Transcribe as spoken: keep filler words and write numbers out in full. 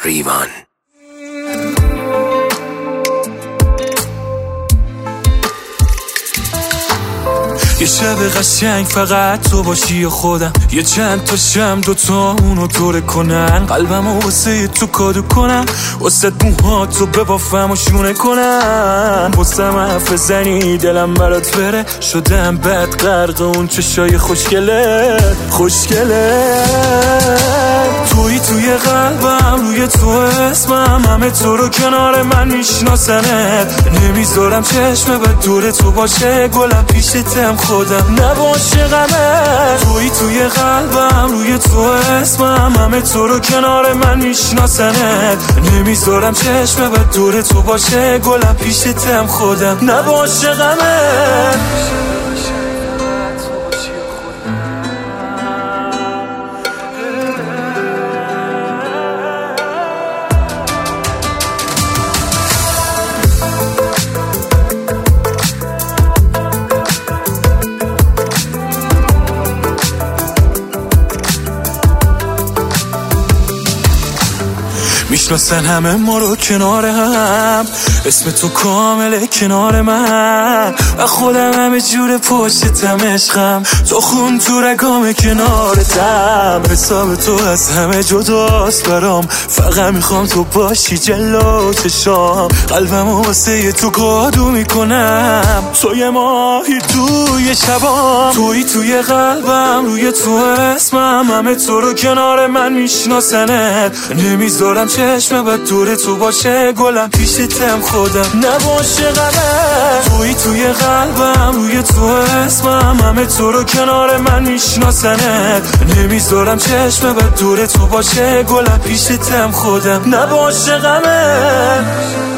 ریوان. یه شب قشنگ فقط تو باشی و خودم، یه چند تا شم دوتا اونو دوره کنن، قلبمو واسه تو کادو کنم، واسه موها تو ببافم و شونه کنم، واسم حرف زنی دلم برات بره، شدم بد غرق اون چشای خوشگله خوشگله. توی توی قلبم روی تو اسمم، همه تو رو کنار من میشناسنت، نمیذارم چشم بد دور تو باشه، گلم پیشتم خودم نباشه غمه. توی توی قلبم روی تو اسمم، همه تو رو کنار من میشناسنت، نمیذارم چشم بد دور تو باشه، گلم پیشتم خودم نباشه غمه. میشناسن همه ما رو کنار هم، اسم تو کامله کنار من، و خودم همه جور پشتم عشقم، تو خون تو رگام کنارتم، حساب تو از همه جداست برام، فقط میخوام تو باشی جلو چشام، قلبم واسه تو کادو میکنم، توی ماهی توی شبام، توی توی قلبم روی تو اسمم، همه تو رو کنار من میشناسنت، نمیذارم چشم بد دور تو باشه، گلم پیشتم خودم نباشه غمه. توی توی قلبم روی تو اسمم، همه تو رو کنار من میشناسنت، نمیذارم چشم بد دور تو باشه، گلم پیشتم خودم نباشه غمه.